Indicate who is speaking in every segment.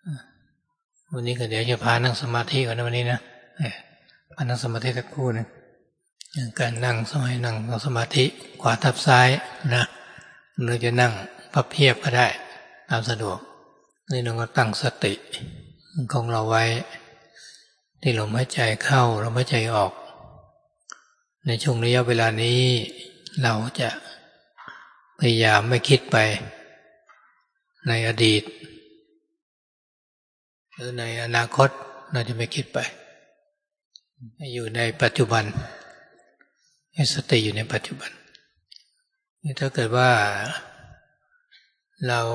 Speaker 1: วันนี้ก็เดี๋ยวจะพานั่งสมาธิก่อนนะวันนี้นะพานั่งสมาธิสักครู่นึงการนั่งสมัยนั่งสมาธิขวาทับซ้ายนะหรือจะนั่งพับเพียบก็ได้ตามสะดวกนี่เราก็ตั้งสติของเราไว้ที่ลมหายใจเข้าลมหายใจออกในช่วงระยะเวลานี้เราจะพยายามไม่คิดไปในอดีตหรือในอนาคตเราจะไม่คิดไปให้อยู่ในปัจจุบันให้สติอยู่ในปัจจุบันนี่ถ้าเกิดว่าเรา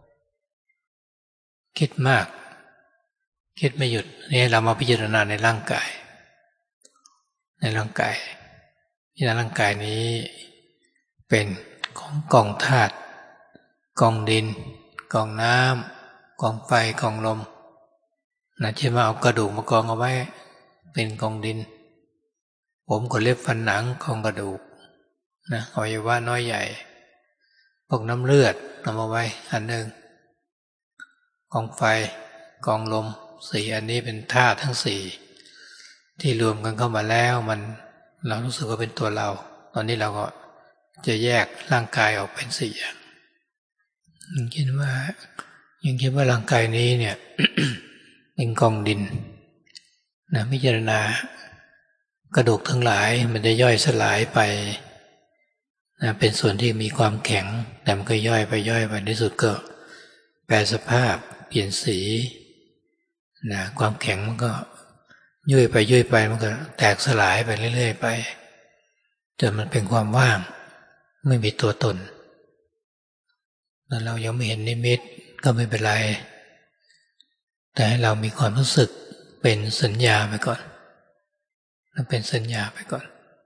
Speaker 1: คิดมากคิดไม่หยุดนี่เรามาพิจารณาในร่างกายพิจารณาร่างกายนี้เป็นของกองธาตุกองดินกองน้ำกองไฟกองลมนะเช่นว่าเอากระดูกมากองเอาไว้เป็นกองดินผมขนเล็บฟันหนังกองกระดูกนะอวัยวะน้อยใหญ่พวกน้ำเลือดเอามาไว้อันหนึ่งกองไฟกองลมสี่อันนี้เป็นธาตุทั้งสี่ที่รวมกันเข้ามาแล้วเรารู้สึกว่าเป็นตัวเราตอนนี้เราก็จะแยกร่างกายออกเป็นสี่อย่างยังคิดว่าร่างกายนี้เนี่ย เป็นกองดินนะพิจารณากระดูกทั้งหลายมันจะย่อยสลายไปนะเป็นส่วนที่มีความแข็งแต่มันก็ย่อยไปในสุดก็แปรสภาพเปลี่ยนสีนะความแข็งมันก็ย่อยไปมันก็แตกสลายไปเรื่อยๆไปจนมันเป็นความว่างไม่มีตัวตนแล้วเรายังไม่เห็นนิมิตก็ไม่เป็นไรแต่ให้เรามีความรู้สึกเป็นสัญญาไปก่อนเป็นสัญญาไปก่อน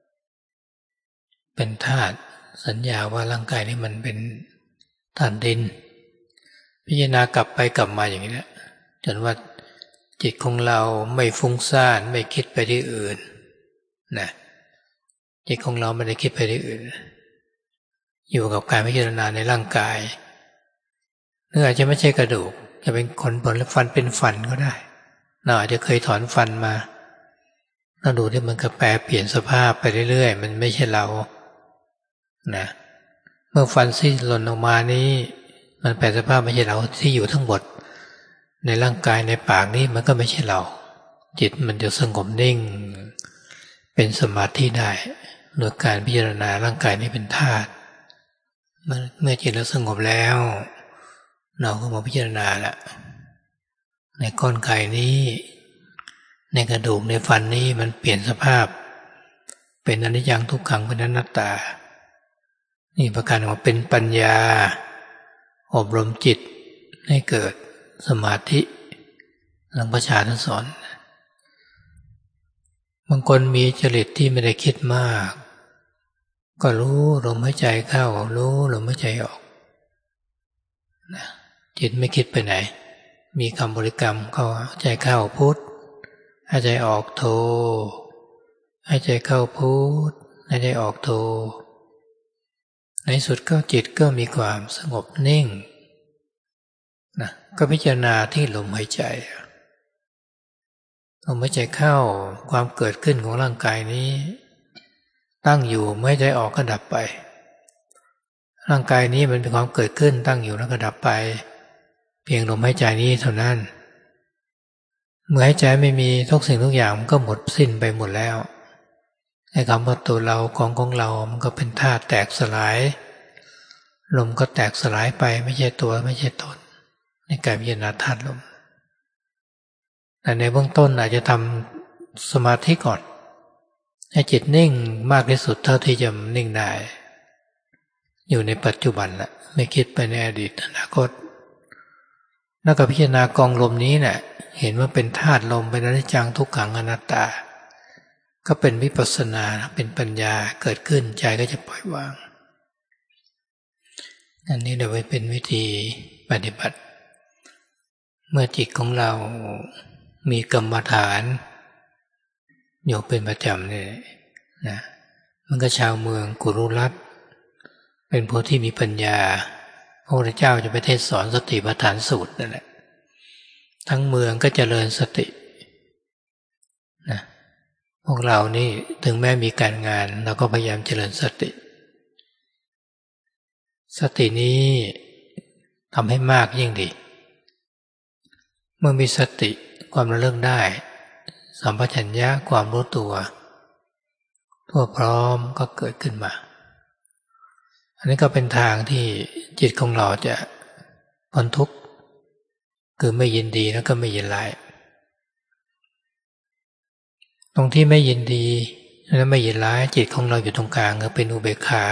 Speaker 1: เป็นธาตุสัญญาว่าร่างกายนี้มันเป็นธาตุดินพิจารณากลับไปกลับมาอย่างนี้แหละจนว่าจิตของเราไม่ฟุ้งซ่านไม่คิดไปที่อื่นนะจิตของเราไม่ได้คิดไปที่อื่นอยู่กับการพิจารณาในร่างกายหรืออาจจะไม่ใช่กระดูกจะเป็นขนและฟันเป็นฟันก็ได้เราอาจจะเคยถอนฟันมาเราดูที่มันก็แปรเปลี่ยนสภาพไปเรื่อยๆมันไม่ใช่เรานะเมื่อฟันซี่หล่นออกมานี้มันแปลสภาพไม่ใช่เราที่อยู่ทั้งหมดในร่างกายในปากนี้มันก็ไม่ใช่เราจิตมันจะสงบนิ่งเป็นสมาธิได้โดยการพิจารณาร่างกายนี้เป็นธาตุเมื่อจิตเราสงบแล้วเราก็มาพิจารณาละในก้อนไก่นี้ในกระดูกในฟันนี้มันเปลี่ยนสภาพเป็นอนิจจังทุกขังเป็นอนัตตานี่ประการออกมาเป็นปัญญาอบรมจิตให้เกิดสมาธิหลังพระชาท่านสอนบางคนมีจริตที่ไม่ได้คิดมากก็รู้ลมหายใจเข้ารู้ลมหายใจออกจิตไม่คิดไปไหนมีคำบริกรรมเข้าใจเข้าพุทธหายใจออกโทหายใจเข้าพุทธหายใจออกโทในสุดก็จิตก็มีความสงบนิ่งนะก็พิจารณาที่ลมหายใจลมหายใจเข้าความเกิดขึ้นของร่างกายนี้ตั้งอยู่ไม่ได้ออกก็ดับไปร่างกายนี้มันเป็นความเกิดขึ้นตั้งอยู่แล้วก็ดับไปเพียงลมหายใจนี้เท่านั้นเมื่อหายใจไม่มีทุกสิ่งทุกอย่างมันก็หมดสิ้นไปหมดแล้วไอ้คำว่าตัวเราของเรามันก็เป็นธาตุแตกสลายลมก็แตกสลายไปไม่ใช่ตัวไม่ใช่ตนในการพิจารณาธาตุลมแต่ในเบื้องต้นอาจจะทำสมาธิก่อนให้จิตนิ่งมากที่สุดเท่าที่จะนิ่งได้อยู่ในปัจจุบันละไม่คิดไปในอดีตอนาคตแล้วก็พิจารณากองลมนี้เนี่ยเห็นว่าเป็นธาตุลมเป็นอนิจจังทุกขังอนัตตาก็เป็นวิปัสสนาเป็นปัญญาเกิดขึ้นใจก็จะปล่อยวางอันนี้เดี๋ยวไปเป็นวิธีปฏิบัติเมื่อจิตของเรามีกรรมฐานอยู่เป็นประจำเนี่ยนะมันก็ชาวเมืองกุรุรัตน์เป็นผู้ที่มีปัญญาพระพุทธเจ้าจะไปเทศสอนสติปัฏฐานสูตรนั่นแหละทั้งเมืองก็เจริญสตินะพวกเรานี่ถึงแม้มีการงานเราก็พยายามเจริญสติสตินี้ทำให้มากยิ่งดีเมื่อมีสติความระลึกได้สัมปชัญญะความรู้ตัวทั่วพร้อมก็เกิดขึ้นมาอันนี้ก็เป็นทางที่จิตของเราจะพ้นทุกข์คือไม่ยินดีแล้วก็ไม่ยินร้ายตรงที่ไม่ยินดีและไม่ยินร้ายจิตของเราอยู่ตรงกลางก็เป็นอุเบกขา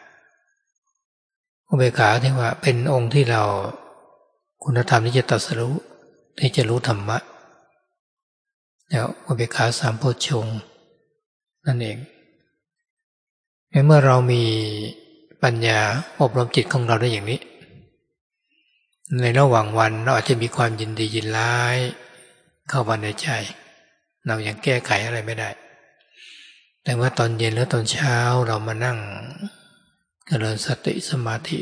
Speaker 1: อุเบกขาที่ว่าเป็นองค์ที่เราคุณธรรมที่จะตรัสรู้ที่จะรู้ธรรมะแล้วอุเบกขาสามโพชฌงค์นั่นเองเมื่อเรามีปัญญาอบรมจิตของเราได้อย่างนี้ในระหว่างวันเราอาจจะมีความยินดียินร้ายเข้ามาในใจเรายังแก้ไขอะไรไม่ได้แต่ว่าตอนเย็นหรือตอนเช้าเรามานั่งเจริญสติสมาธิ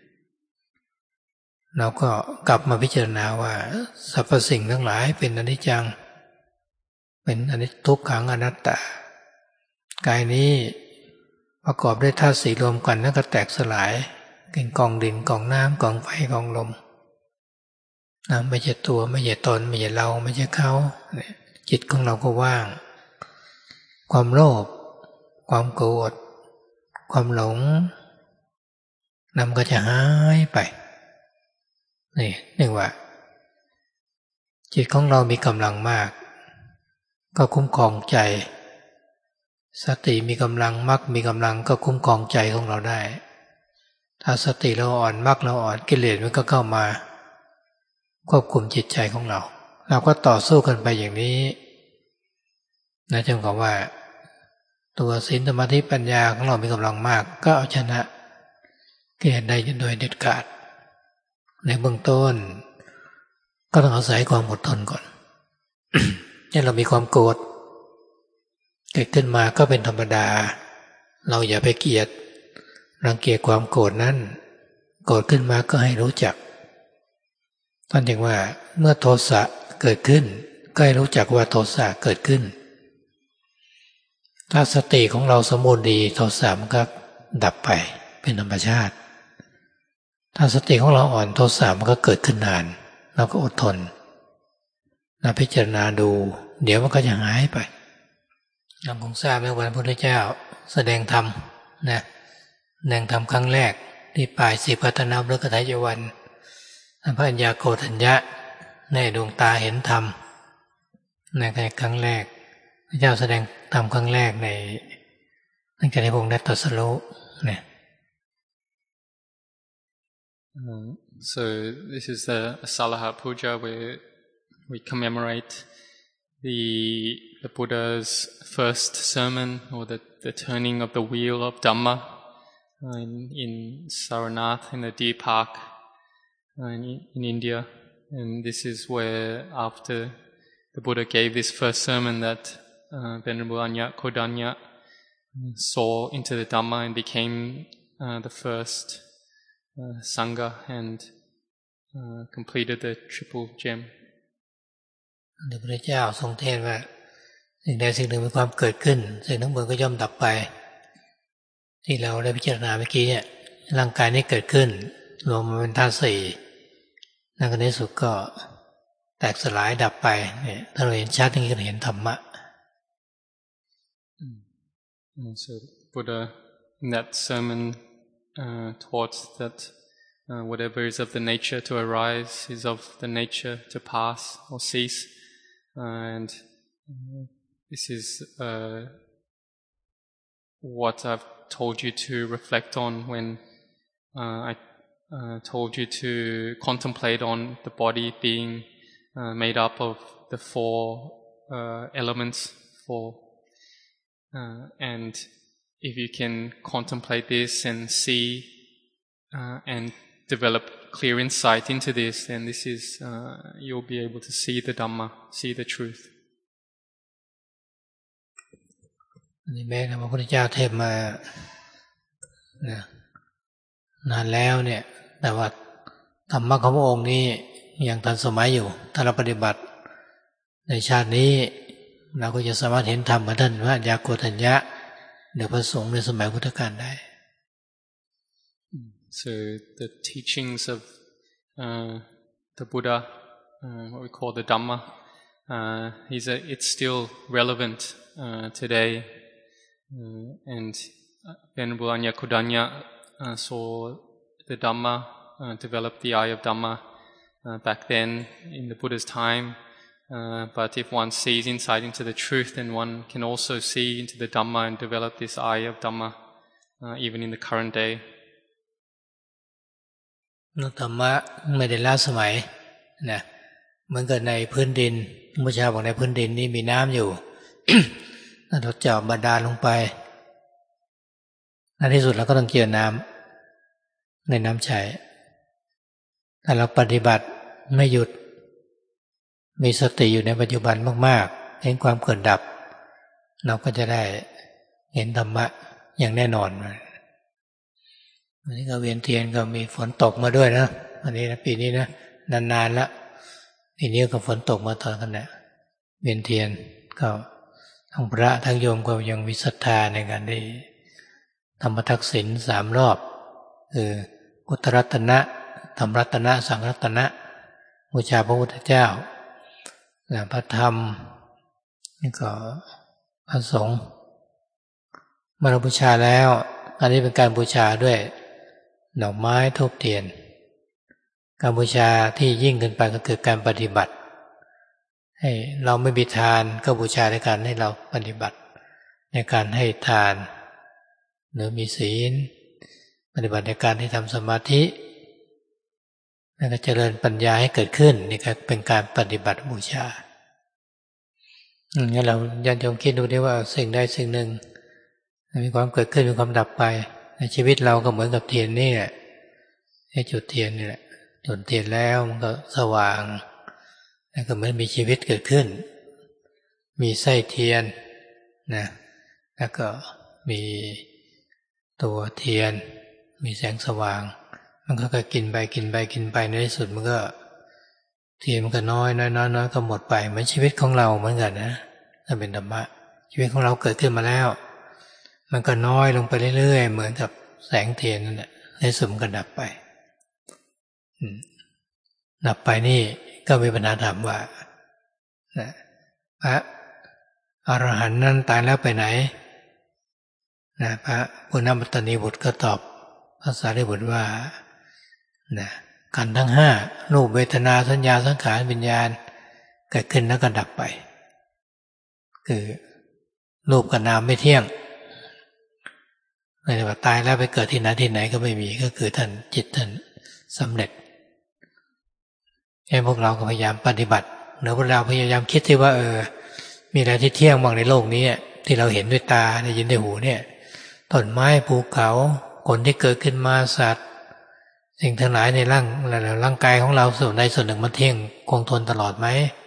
Speaker 1: เราก็กลับมาพิจารณาว่าสรรพสิ่งทั้งหลายเป็นอนิจจังเป็นอนิจทุกขังอนัตตากายนี้ประกอบด้วยธาตุสี่รวมกันแล้วก็แตกสลายเป็นกองดินกองน้ำกองไฟกองลมไม่ใช่ตัวไม่ใช่ตนไม่ใช่เราไม่ใช่เขาจิตของเราก็ว่างความโลภความโกรธความหลงนำก็จะหายไปนี่เรียกว่าจิตของเรามีกำลังมากก็คุ้มครองใจสติมีกำลังมรรคมีกำลังก็คุ้มครองใจของเราได้ถ้าสติเราอ่อนมรรคเราอ่อนกิเลสมันก็เข้ามาควบคุมจิตใจของเราเราก็ต่อสู้กันไปอย่างนี้นะจนกว่าว่าตัวศีลสมาธิปัญญาของเรามีกำลังมากก็เอาชนะกิเลสได้โดยเด็ดขาดในเบื้องต้นก็ต้องอาศัยความอดทนก่อน ถ้าเรามีความโกรธเกิดขึ้นมาก็เป็นธรรมดาเราอย่าไปเกลียดรังเกียจความโกรธนั้นโกรธขึ้นมาก็ให้รู้จักท่านจึงว่าเมื่อโทสะเกิดขึ้นก็ให้รู้จักว่าโทสะเกิดขึ้นถ้าสติของเราสมบูรณ์ดีโทสะมันก็ดับไปเป็นธรรมชาติถ้าสติของเราอ่อนโทสะมันก็เกิดขึ้นนานเราก็อดทนพิจารณาดูเดี๋ยวมันก็จะหายไปเราคงทราบไหมวันพระพุทธเจ้าแสดงธรรมนะแสดงธรรมครั้งแรกที่ปลายสีพัฒนาฤกษายวันพระัญญาโกฏัญญะในดวงตาเห็นธรรมในครั้งแรกพระเจ้าแสดงธรรมครั้งแรกในตั้งแต่ในพระองค์ได้ตรัสรู้เนี่ย
Speaker 2: So this is the Salaha Puja where we commemorate the Buddha's first sermon or the turning of the wheel of Dhamma in Saranath in the Deer Park in India. And this is where after the Buddha gave this first sermon that Venerable Anya Kodanya saw into the Dhamma and became the first Sangha and completed the triple gem.
Speaker 1: พระเจ้าทรงเทศน์ว่าสิ่งใดสิ่งหนึ่งมีความเกิดขึ้นสิ่งทั้งปวงก็ย่อมดับไปที่เราได้พิจารณาเมื่อกี้เนี่ยร่างกายนี้เกิดขึ้นรวมมาเป็นธาตุสี่แล้วในที่สุดก็แตกสลายดับไปเนี่ยถ้าเราเห็นชัดอย่างนี้ก็เห็นธรรมะ
Speaker 2: So Buddha in that sermon taught that whatever is of the nature to arise is of the nature to pass or cease, and this is what I've told you to reflect on when I told you to contemplate on the body being made up of the four elements, and if you can contemplate this and see and develop clear insight into this, then this is you'll be able to see the Dhamma, see the truth.
Speaker 1: อันนี้แม้พระพุทธเจ้าเทศมานานแล้วเนี่ยแต่ว่าธรรมะของพระองค์นี้ยังทันสมัยอยู่ถ้าเราปฏิบัติในชาตินี้เราก็จะสามารถเห็นธรรมเหมือนท่านพระยาโกฏัญญะหรือพระสงฆ์ในสมัยพุทธกาลได้
Speaker 2: So the teachings of the Buddha, what we call the Dhamma, it's still relevant today. And Venerable Anya Kodanya saw the Dhamma, developed the eye of Dhamma back then in the Buddha's time. But if one sees insight into the truth, then one can also see into the Dhamma and develop this eye of Dhamma even in the current day.
Speaker 1: ธรรมะไม่ได้ล้าสมัยนะเหมือนกับในพื้นดินมุชาบอกในพื้นดินนี่มีน้ำอยู่ เราเจาะบาดาลลงไปในที่สุดเราก็ต้องเจอน้ำในน้ำใช้ถ้าเราปฏิบัติไม่หยุดมีสติอยู่ในปัจจุบันมากๆเห็นความเกิดดับเราก็จะได้เห็นธรรมะอย่างแน่นอนวันนี้ก็เวียนเทียนก็มีฝนตกมาด้วยนะวันนี้นะปีนี้นะนานๆแล้วปีนี้ก็ฝนตกมาตอนขณะเวียนเทียนก็ทั้งพระทั้งโยมก็ยังมีศรัทธาในการได้ธรรมทักษิณ3 รอบคือพุทธรัตนะธรรมรัตนะสังฆรัตนะบูชาพระพุทธเจ้าและพระธรรมนี่ก็พระสงฆ์เมื่อเราบูชาแล้วอันนี้เป็นการบูชาด้วยดอกไม้ธูปเทียนการบูชาที่ยิ่งขึ้นไปก็คือการปฏิบัติให้เราไม่มีทานก็บูชาในการให้เราปฏิบัติในการให้ทานหรือมีศีลปฏิบัติในการที่ทำสมาธิแล้วก็เจริญปัญญาให้เกิดขึ้นนี่ก็เป็นการปฏิบัติบูชางั้นเราญาติโยมคิดดูได้ว่าสิ่งใดสิ่งหนึ่งมีความเกิดขึ้นมีความดับไปในชีวิตเราก็เหมือนกับเทียนนี่แหละให้จุดเทียนนี่แหละจุดเทียนแล้วมันก็สว่างแล้วก็เหมือนมีชีวิตเกิดขึ้นมีไส้เทียนนะแล้วก็มีตัวเทียนมีแสงสว่างมันก็กินไปกินไปกินไปในที่สุดมันก็เทียนมันก็น้อยก็หมดไปเหมือนชีวิตของเราเหมือนกันนะถ้าเป็นธรรมะชีวิตของเราเกิดขึ้นมาแล้วมันก็น้อยลงไปเรื่อยๆเหมือนกับแสงเทียนนั่นแหละในที่สุดมันก็ดับไปดับไปนี่ก็มีปัญหาถามว่าพระอรหันต์นั้นตายแล้วไปไหนพระปุณณมัตตนีบุตรก็ตอบพระสารีบุตรว่าขันธ์ทั้ง5รูปเวทนาสัญญาสังขารวิญญาณเกิดขึ้นแล้วก็ดับไปคือรูปกับนามไม่เที่ยงไม่ได้ว่าตายแล้วไปเกิดที่ไหนก็ไม่มีก็คือท่านจิตท่านสำเร็จให้พวกเราก็พยายามปฏิบัติเนื้อพวกเราพยายามคิดที่ว่ามีอะไรที่เที่ยงบ้างในโลกนี้ที่เราเห็นด้วยตาได้ยินด้วยหูเนี่ยต้นไม้ภูเขาคนที่เกิดขึ้นมาสัตว์สิ่งทั้งหลายในร่างกายของเราส่วนใดส่วนหนึ่งมันเที่ยงคงทนตลอดไหม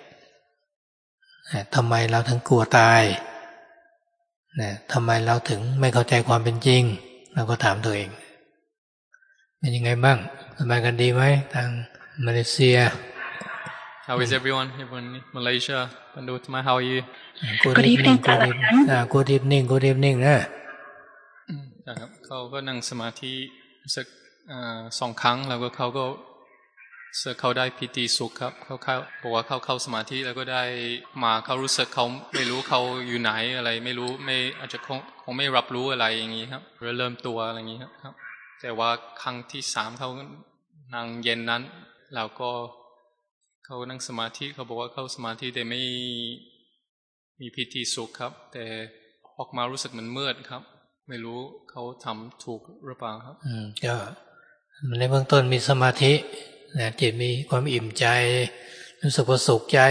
Speaker 1: ทำไมเราถึงกลัวตายทำไมเราถึงไม่เข้าใจความเป็นจริงเราก็ถามตัวเองเป็นยังไงบ้างสบายกันดีไหมทางมาเลเซีย
Speaker 2: How is everyone? Everyone in Malaysia? Pandutma, how are you?
Speaker 1: Good evening, good evening, good evening
Speaker 2: นะครับเขาก็นั่งสมาธิสัก2 ครั้งแล้วก็เขาก็เขาได้ปิติสุขครับเขาบอกว่าเขาเข้าสมาธิแล้วก็ได้มาเขารู้สึกเขาไม่รู้เขาอยู่ไหนอะไรไม่รู้ไม่อาจจะคงไม่รับรู้อะไรอย่างนี้ครับเริ่มตัวอะไรอย่างนี้ครับแต่ว่าครั้งที่3เขานั่งเย็นนั้นแล้วก็เขานั่งสมาธิเขาบอกว่าเข้าสมาธิแต่ไม่มีปิติสุขครับแต่ออกมารู้สึกมันมืดครับไม่รู้เขาทำถูกหรือเปล่าครับ
Speaker 1: ก็ในเบื้องต้นมีสมาธิจิตมีความอิ่มใจรู้สึกว่าสุขใจ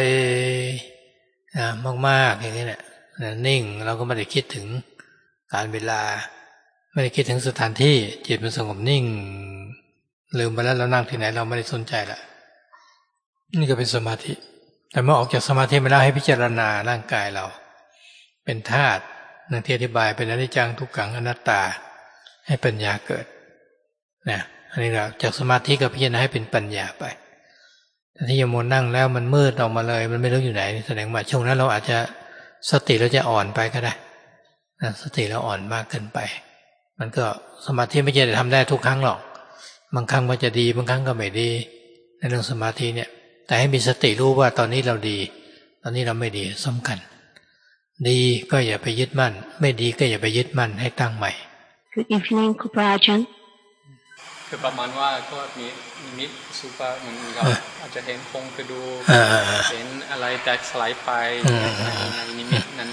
Speaker 1: มากๆอย่างนี้แหละนิ่งเราก็ไม่ได้คิดถึงการเวลาไม่ได้คิดถึงสถานที่จิตมันสงบนิ่งลืมไปแล้วเรานั่งที่ไหนเราไม่ได้สนใจละนี่ก็เป็นสมาธิแต่เมื่อออกจากสมาธิมาแล้วให้พิจารณาร่างกายเราเป็นธาตุนั่นที่อธิบายเป็นอนิจจังทุกขังอนัตตาให้ปัญญาเกิดอันนี้เราจากสมาธิก็พิจารณาให้เป็นปัญญาไปแต่ที่โยมนั่งแล้วมันมืดออกมาเลยมันไม่รู้อยู่ไหนแสดงว่าช่วงนั้นเราอาจจะสติเราจะอ่อนไปก็ได้สติเราอ่อนมากเกินไปมันก็สมาธิไม่ใช่ทำได้ทุกครั้งหรอกบางครั้งมันจะดีบางครั้งก็ไม่ดีในเรื่องสมาธิเนี่ยแต่ให้มีสติรู้ว่าตอนนี้เราดีตอนนี้เราไม่ดีสำคัญดีก็อย่าไปยึดมั่นไม่ดีก็อย่าไปยึดมั่นให้ตั้งใหม่
Speaker 3: Good evening ครูบาอาจารย์
Speaker 2: คือประมาณว่าก็มีนิมิตสุภาเหมือนเราอาจจะเห็นโครงกระดูกเห็นอะไรแตกสลายไปในนิมิตนั้น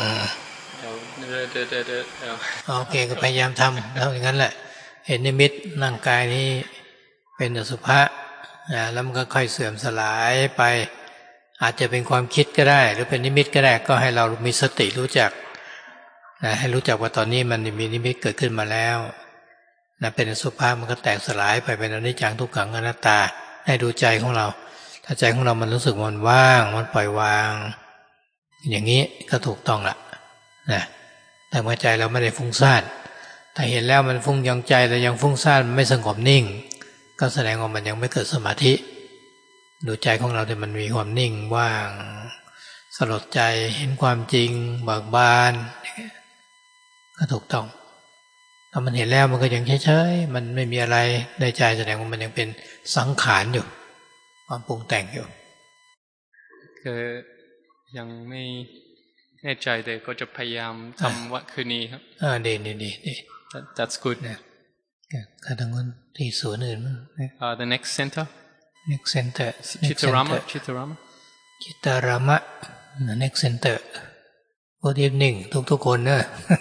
Speaker 2: โอเค
Speaker 1: ก็พยายามทำแล้วอย่างนั้นแหละเห็นนิมิตร่างกายนี้เป็นอสุภะแล้วมันก็ค่อยเสื่อมสลายไปอาจจะเป็นความคิดก็ได้หรือเป็นนิมิตก็ได้ก็ให้เรามีสติรู้จักให้รู้จักว่าตอนนี้มันมีนิมิตเกิดขึ้นมาแล้วเป็นอสุภะมันก็แตกสลายไปเป็นอนิจจังทุกขังอนัตตาให้ดูใจของเราถ้าใจของเรามันรู้สึกมันว่างมันปล่อยวางอย่างนี้ก็ถูกต้องละแต่เมื่อใจเราไม่ได้ฟุ้งซ่านแต่เห็นแล้วมันฟุ้งยังใจแต่ยังฟุ้งซ่านมันไม่สงบนิ่งก็แสดงว่ามันยังไม่เกิดสมาธิดูใจของเราแต่มันมีความนิ่งว่างสลดใจเห็นความจริงเบิกบานก็ถูกต้องถ้ามันเห็นแล้วมันก็ยังเฉยๆมันไม่มีอะไรในใจแสดงว่ามันยังเป็นสังขารอยู่ความปรุงแต่งอยู่
Speaker 2: คือยังไม่แน่ใจแต่ก็จะพยายามทำวัดคืนนี้ครับ
Speaker 1: ดี
Speaker 2: That's good
Speaker 1: ถ้าทางนู้นที่สวนอื่นมั้ง
Speaker 2: the next center
Speaker 1: next center
Speaker 2: Chitarama
Speaker 1: next center Good evening ทุกคนเนอะ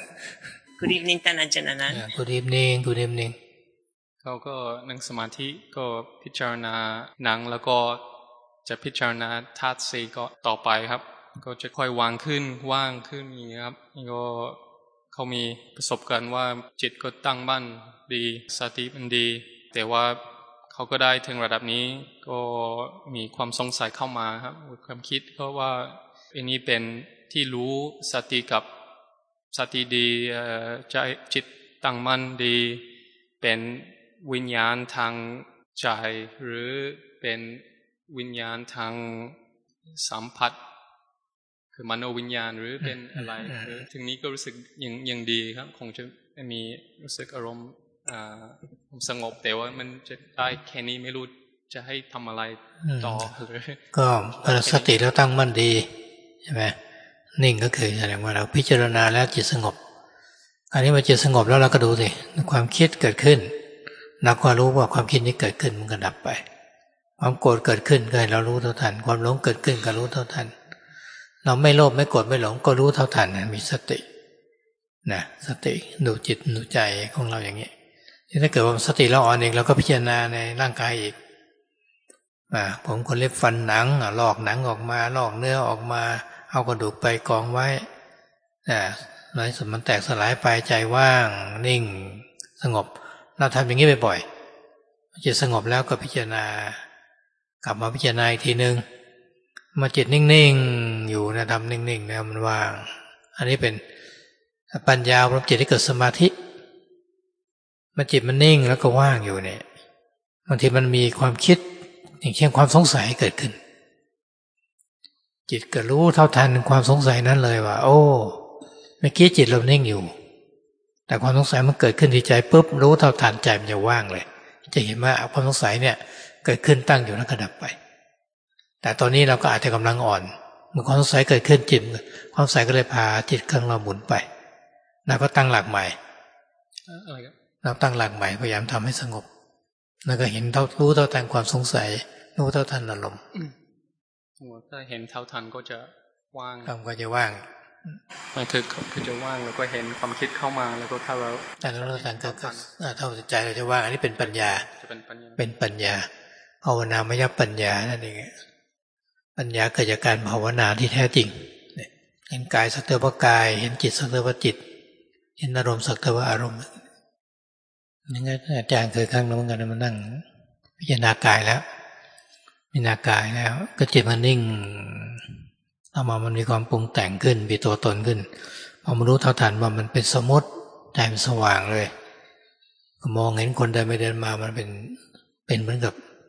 Speaker 3: Good evening ท่านอาจารย์นั้น
Speaker 1: Good evening
Speaker 2: เขาก็นั่งสมาธิก็พิจารณาหนังแล้วก็จะพิจารณาธาตุสี่ก็ต่อไปครับก็จะค่อยว่างขึ้นอย่างนี้ครับก็เขามีประสบการณ์ว่าจิตก็ตั้งมั่นดีสติมันดีแต่ว่าเขาก็ได้ถึงระดับนี้ก็มีความสงสัยเข้ามาครับความคิดก็ว่าอันนี้เป็นที่รู้สติกับสติดีใจจิตตั้งมั่นดีเป็นวิญญาณทางใจหรือเป็นวิญญาณทางสัมผัสคือมโนวิญญาณหรือเป็นอะไรถึงนี้ก็รู้สึกยังดีครับคงจะมีรู้สึกอารมณ์สงบแต่ว่ามันจะได้แค่นี้ไม่รู้จะให้ทำอะไรต่อเลย
Speaker 1: ก็สติแล้วตั้งมั่นดีใช่ไหมนิ่งก็คือแสดงว่าเราพิจารณาแล้วจิตสงบอันนี้มาจิตสงบแล้วเราก็ดูสิความคิดเกิดขึ้นเราก็รู้ว่าความคิดนี้เกิดขึ้นมันก็ดับไปความโกรธเกิดขึ้นก็ให้เรารู้เท่าทันความหลงเกิดขึ้นก็รู้เท่าทันเราไม่โลภไม่โกรธไม่หลงก็รู้เท่าทันมีสติสติดูจิตดูใจของเราอย่างนี้ถ้าเกิดว่าสติเราอ่อนเองเราก็พิจารณาในร่างกายอีกผมคนเล็บฟันหนังลอกหนังออกมาลอกเนื้อออกมาเอากระดูกไปกองไว้ในสุดมันแตกสลายไปใจว่างนิ่งสงบเราทำอย่างนี้บ่อยๆจิตสงบแล้วก็พิจารณากลับมาพิจารณาอีกทีนึงมาจิตนิ่งๆอยู่นะทำนิ่งๆนะมันว่างอันนี้เป็นปัญญาพร้อมจิตที่เกิดสมาธิมันจิตมันนิ่งแล้วก็ว่างอยู่เนี่ยบางทีมันมีความคิดอย่างเช่นความสงสัยเกิดขึ้นจิตก็รู้เท่าทันความสงสัยนั้นเลยว่าโอ้เมื่อกี้จิตเรานิ่งอยู่แต่ความสงสัยมันเกิดขึ้นที่ใจปุ๊บรู้เท่าทันใจมันจะว่างเลยจะเห็นว่าความสงสัยเนี่ยเกิดขึ้นตั้งอยู่แล้วก็ดับไปแต่ตอนนี้เราก็อาจจะกำลังอ่อนเมื่อความสงสัยเกิดขึ้นจิตความสงสัยก็เลยพาจิตเครื่องเราหมุนไปเราก็ตั้งหลักใหม่เราตั้งหลักใหม่พยายามทำให้สงบแล้วก็เห็นรู้เท่าทันความสงสัยรู้เท่าทันอารมณ์
Speaker 2: ถ้าเห็นเท่าทันก็จะว่าง
Speaker 1: ก็จะว่าง
Speaker 2: มันคือจะว่างแล้วก็เห็นความคิดเข้ามาแล้วก็ถ้าเรา
Speaker 1: แต่เราทันก็เท่าใจเราจะว่างอันนี้เป็นปัญญาเป็นปัญญาภาวนามยปัญญานั่นเองปัญญาเกิดจากการภาวนาที่แท้จริงเห็นกายสักแต่ว่ากายเห็นจิตสักแต่ว่าจิตเห็นอารมณ์สักแต่ว่าอารมณ์นี่ไงอาจารย์เคยครั้งนึงเหมือนกันมานั่งพิจารณากายแล้วพิจารณากายแล้วก็จิตมันนิ่งต่อมามันมีความปรุงแต่งขึ้นมีตัวตนขึ้นพอมารู้เท่าทันว่ามันเป็นสมมติใจมันสว่างเลยก็มองเห็นคนเดินไปเดินมามันเป็นเหมือนกับ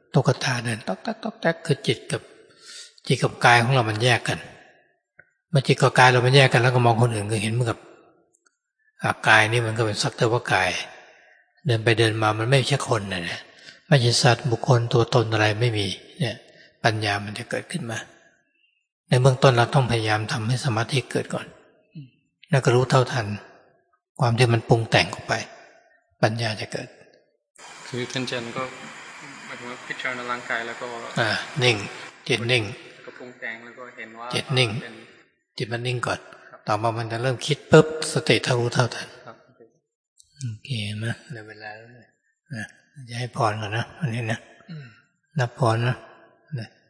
Speaker 1: ตุ๊กตาเดินต๊อกแต๊กต๊อกแต๊กคือจิตกับกายของเรามันแยกกันเมื่อจิตกับกายเรามันแยกกันแล้วก็มองคนอื่นก็เห็นเหมือนกับกายนี่มันก็เป็นสักแต่ว่ากายเดินไปเดินมามันไม่ใช่คนนะไม่ใช่สัตว์บุคคลตัวตนอะไรไม่มีเนี่ยปัญญามันจะเกิดขึ้นมาในเบื้องต้นเราต้องพยายามทำให้สมาธิเกิดก่อนแล้วก็รู้เท่าทันความที่มันปรุงแต่งออกไปปัญญาจะเกิด
Speaker 2: คือท่านเจนก็หมายถึงว่าพิจารณาร่างกายแล้วก็
Speaker 1: นิ่งจิตนิ่ง
Speaker 2: ก็ปรุงแต่งแล้วก็เห็นว่า
Speaker 1: จิตนิ่งจิตมันนิ่งก่อนต่อมามันจะเริ่มคิดปุ๊บสติเท่ารู้เท่าทันโอเคนะในเวลาแล้วนะจะให้พรก่อนนะวันนี้นะนับพรนะ